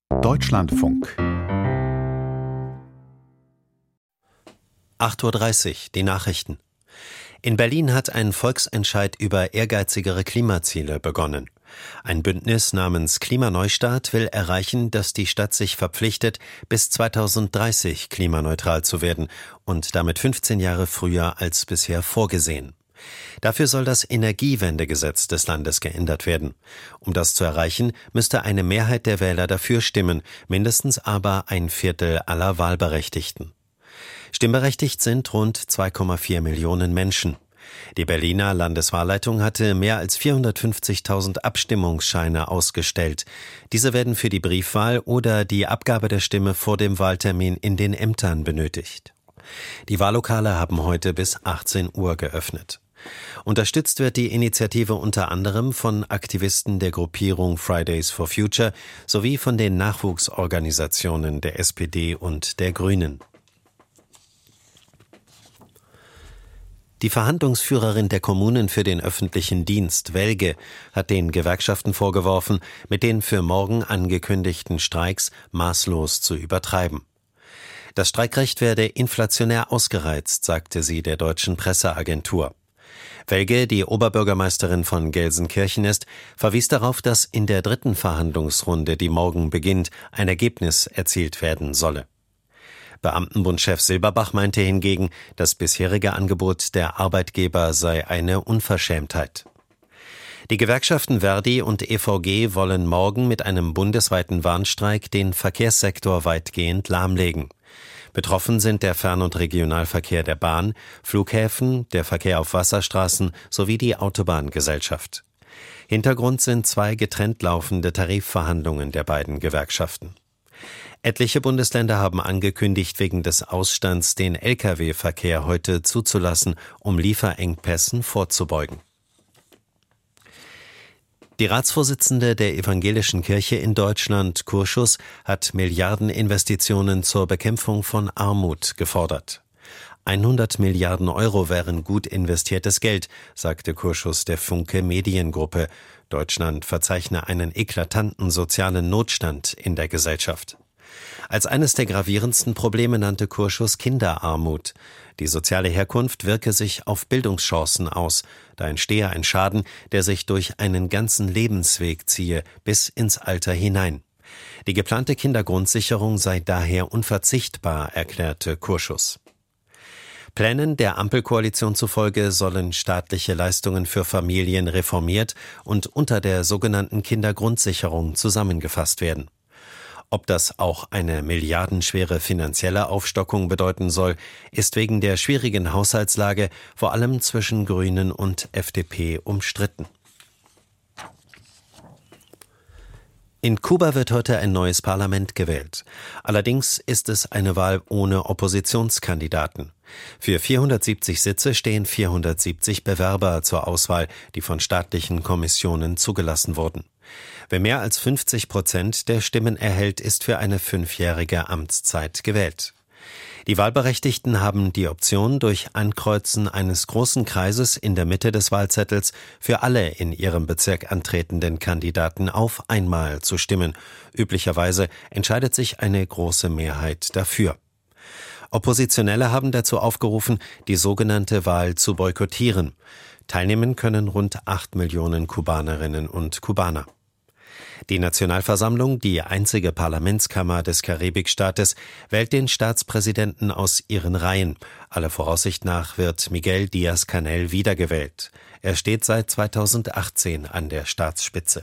Deutschlandfunk. 8:30 Uhr, die Nachrichten. In Berlin hat ein Volksentscheid über ehrgeizigere Klimaziele begonnen. Ein Bündnis namens Klimaneustart will erreichen, dass die Stadt sich verpflichtet, bis 2030 klimaneutral zu werden und damit 15 Jahre früher als bisher vorgesehen. Dafür soll das Energiewendegesetz des Landes geändert werden. Um das zu erreichen, müsste eine Mehrheit der Wähler dafür stimmen, mindestens aber ein Viertel aller Wahlberechtigten. Stimmberechtigt sind rund 2,4 Millionen Menschen. Die Berliner Landeswahlleitung hatte mehr als 450.000 Abstimmungsscheine ausgestellt. Diese werden für die Briefwahl oder die Abgabe der Stimme vor dem Wahltermin in den Ämtern benötigt. Die Wahllokale haben heute bis 18 Uhr geöffnet. Unterstützt wird die Initiative unter anderem von Aktivisten der Gruppierung Fridays for Future sowie von den Nachwuchsorganisationen der SPD und der Grünen. Die Verhandlungsführerin der Kommunen für den öffentlichen Dienst, Welge, hat den Gewerkschaften vorgeworfen, mit den für morgen angekündigten Streiks maßlos zu übertreiben. Das Streikrecht werde inflationär ausgereizt, sagte sie der deutschen Presseagentur. Welge, die Oberbürgermeisterin von Gelsenkirchen ist, verwies darauf, dass in der dritten Verhandlungsrunde, die morgen beginnt, ein Ergebnis erzielt werden solle. Beamtenbundchef Silberbach meinte hingegen, das bisherige Angebot der Arbeitgeber sei eine Unverschämtheit. Die Gewerkschaften Verdi und EVG wollen morgen mit einem bundesweiten Warnstreik den Verkehrssektor weitgehend lahmlegen. Betroffen sind der Fern- und Regionalverkehr der Bahn, Flughäfen, der Verkehr auf Wasserstraßen sowie die Autobahngesellschaft. Hintergrund sind 2 getrennt laufende Tarifverhandlungen der beiden Gewerkschaften. Etliche Bundesländer haben angekündigt, wegen des Ausstands den Lkw-Verkehr heute zuzulassen, um Lieferengpässen vorzubeugen. Die Ratsvorsitzende der Evangelischen Kirche in Deutschland, Kurschus, hat Milliardeninvestitionen zur Bekämpfung von Armut gefordert. 100 Milliarden Euro wären gut investiertes Geld, sagte Kurschus der Funke Mediengruppe. Deutschland verzeichne einen eklatanten sozialen Notstand in der Gesellschaft. Als eines der gravierendsten Probleme nannte Kurschus Kinderarmut. Die soziale Herkunft wirke sich auf Bildungschancen aus. Da entstehe ein Schaden, der sich durch einen ganzen Lebensweg ziehe, bis ins Alter hinein. Die geplante Kindergrundsicherung sei daher unverzichtbar, erklärte Kurschus. Plänen der Ampelkoalition zufolge sollen staatliche Leistungen für Familien reformiert und unter der sogenannten Kindergrundsicherung zusammengefasst werden. Ob das auch eine milliardenschwere finanzielle Aufstockung bedeuten soll, ist wegen der schwierigen Haushaltslage vor allem zwischen Grünen und FDP umstritten. In Kuba wird heute ein neues Parlament gewählt. Allerdings ist es eine Wahl ohne Oppositionskandidaten. Für 470 Sitze stehen 470 Bewerber zur Auswahl, die von staatlichen Kommissionen zugelassen wurden. Wer mehr als 50% der Stimmen erhält, ist für eine 5-jährige Amtszeit gewählt. Die Wahlberechtigten haben die Option, durch Ankreuzen eines großen Kreises in der Mitte des Wahlzettels für alle in ihrem Bezirk antretenden Kandidaten auf einmal zu stimmen. Üblicherweise entscheidet sich eine große Mehrheit dafür. Oppositionelle haben dazu aufgerufen, die sogenannte Wahl zu boykottieren. Teilnehmen können rund 8 Millionen Kubanerinnen und Kubaner. Die Nationalversammlung, die einzige Parlamentskammer des Karibikstaates, wählt den Staatspräsidenten aus ihren Reihen. Aller Voraussicht nach wird Miguel Díaz-Canel wiedergewählt. Er steht seit 2018 an der Staatsspitze.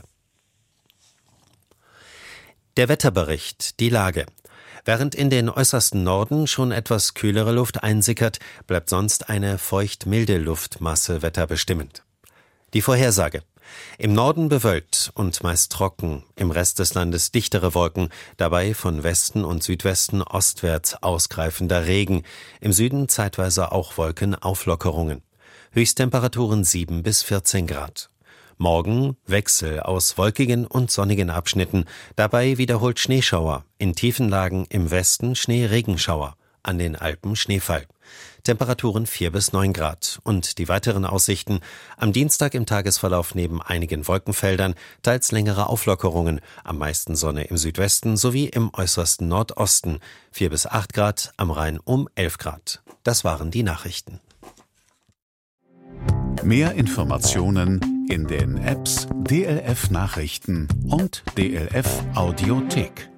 Der Wetterbericht, die Lage. Während in den äußersten Norden schon etwas kühlere Luft einsickert, bleibt sonst eine feucht-milde Luftmasse wetterbestimmend. Die Vorhersage. Im Norden bewölkt und meist trocken, im Rest des Landes dichtere Wolken, dabei von Westen und Südwesten ostwärts ausgreifender Regen, im Süden zeitweise auch Wolkenauflockerungen. Höchsttemperaturen 7 bis 14 Grad. Morgen Wechsel aus wolkigen und sonnigen Abschnitten, dabei wiederholt Schneeschauer, in tiefen Lagen im Westen Schneeregenschauer. an den Alpen Schneefall. Temperaturen 4 bis 9 Grad. Und die weiteren Aussichten: am Dienstag im Tagesverlauf neben einigen Wolkenfeldern teils längere Auflockerungen, am meisten Sonne im Südwesten sowie im äußersten Nordosten, 4 bis 8 Grad, am Rhein um 11 Grad. Das waren die Nachrichten. Mehr Informationen in den Apps DLF Nachrichten und DLF Audiothek.